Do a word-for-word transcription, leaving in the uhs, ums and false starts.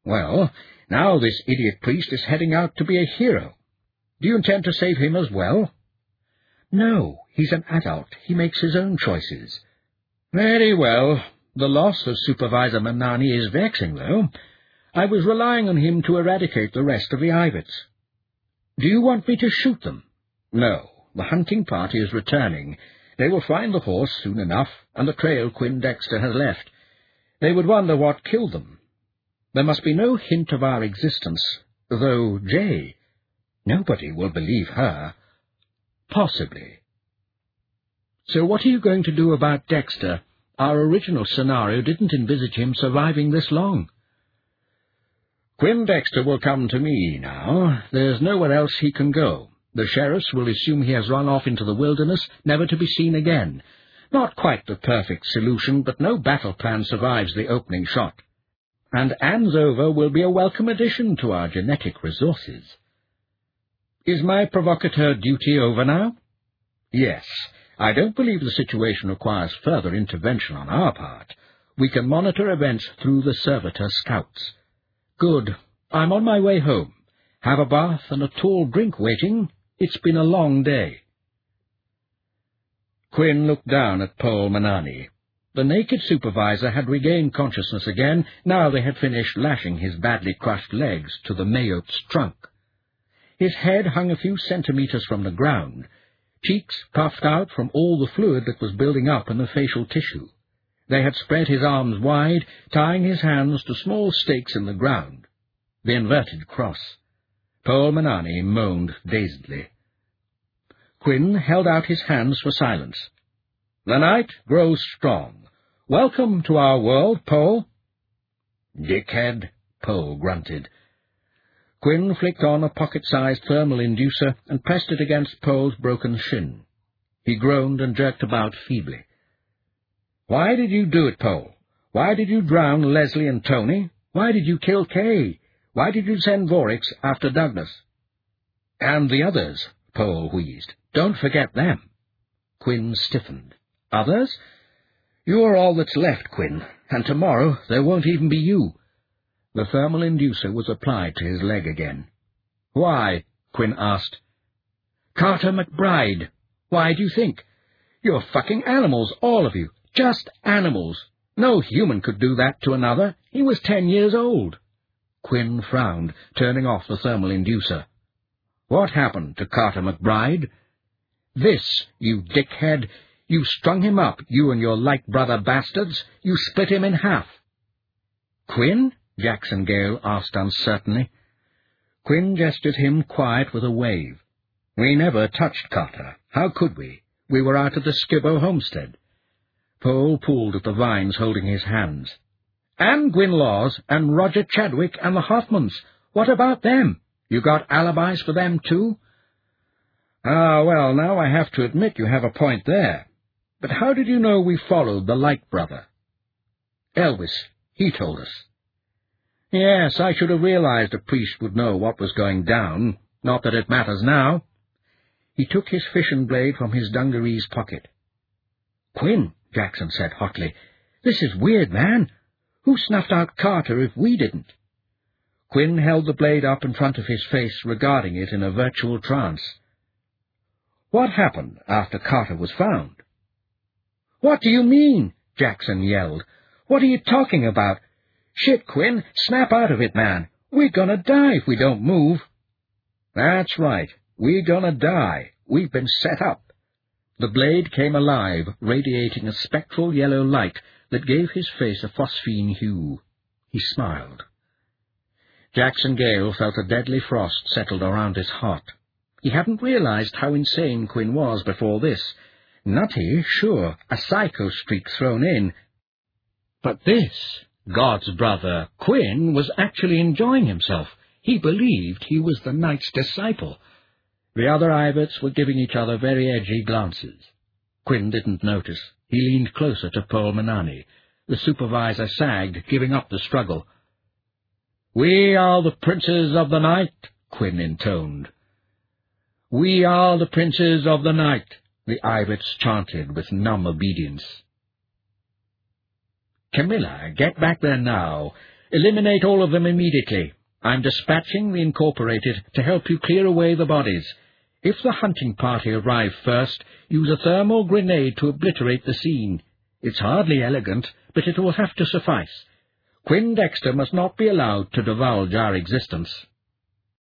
Well, now this idiot priest is heading out to be a hero. Do you intend to save him as well? No, he's an adult. He makes his own choices. Very well. The loss of Supervisor Manani is vexing, though. I was relying on him to eradicate the rest of the Ivets. Do you want me to shoot them? No. The hunting party is returning. They will find the horse soon enough, and the trail Quinn Dexter has left. They would wonder what killed them. There must be no hint of our existence, though Jay... Nobody will believe her. Possibly. So what are you going to do about Dexter? Our original scenario didn't envisage him surviving this long. Quinn Dexter will come to me now. There's nowhere else he can go. The sheriffs will assume he has run off into the wilderness, never to be seen again. Not quite the perfect solution, but no battle plan survives the opening shot. And Andover will be a welcome addition to our genetic resources. Is my provocateur duty over now? Yes. I don't believe the situation requires further intervention on our part. We can monitor events through the servitor scouts. Good. I'm on my way home. Have a bath and a tall drink waiting. It's been a long day. Quinn looked down at Paul Manani. The naked supervisor had regained consciousness again. Now they had finished lashing his badly crushed legs to the mayote's trunk. His head hung a few centimetres from the ground, cheeks puffed out from all the fluid that was building up in the facial tissue. They had spread his arms wide, tying his hands to small stakes in the ground. The inverted cross. Paul Manani moaned dazedly. Quinn held out his hands for silence. The night grows strong. Welcome to our world, Paul. Dickhead, Paul grunted. Quinn flicked on a pocket-sized thermal inducer and pressed it against Paul's broken shin. He groaned and jerked about feebly. Why did you do it, Paul? Why did you drown Leslie and Tony? Why did you kill Kay? Why did you send Vorix after Douglas? And the others, Paul wheezed. Don't forget them. Quinn stiffened. Others? You are all that's left, Quinn, and tomorrow there won't even be you. The thermal inducer was applied to his leg again. Why? Quinn asked. Carter McBride. Why do you think? You're fucking animals, all of you. Just animals. No human could do that to another. He was ten years old. Quinn frowned, turning off the thermal inducer. What happened to Carter McBride? This, you dickhead. You strung him up, you and your like-brother bastards. You split him in half. Quinn? Jackson Gale asked uncertainly. Quinn gestured him quiet with a wave. We never touched Carter. How could we? We were out at the Skibbo homestead. Paul pulled at the vines holding his hands. And Gwyn Laws, and Roger Chadwick, and the Hoffmans. What about them? You got alibis for them, too? Ah, well, now I have to admit you have a point there. But how did you know we followed the Light brother? Elvis, he told us. Yes, I should have realized a priest would know what was going down, not that it matters now. He took his fishing blade from his dungaree's pocket. Quinn, Jackson said hotly, this is weird, man. Who snuffed out Carter if we didn't? Quinn held the blade up in front of his face, regarding it in a virtual trance. What happened after Carter was found? What do you mean? Jackson yelled. What are you talking about? Shit, Quinn, snap out of it, man. We're gonna die if we don't move. That's right. We're gonna die. We've been set up. The blade came alive, radiating a spectral yellow light that gave his face a phosphine hue. He smiled. Jackson Gale felt a deadly frost settled around his heart. He hadn't realized how insane Quinn was before this. Nutty, sure, a psycho streak thrown in. But this, God's brother, Quinn, was actually enjoying himself. He believed he was the knight's disciple. The other Ivets were giving each other very edgy glances. Quinn didn't notice. He leaned closer to Paul Manani. The supervisor sagged, giving up the struggle. We are the princes of the night, Quinn intoned. We are the princes of the night, the Ivets chanted with numb obedience. Camilla, get back there now. Eliminate all of them immediately. I'm dispatching the Incorporated to help you clear away the bodies. If the hunting party arrive first, use a thermal grenade to obliterate the scene. It's hardly elegant, but it will have to suffice. Quinn Dexter must not be allowed to divulge our existence.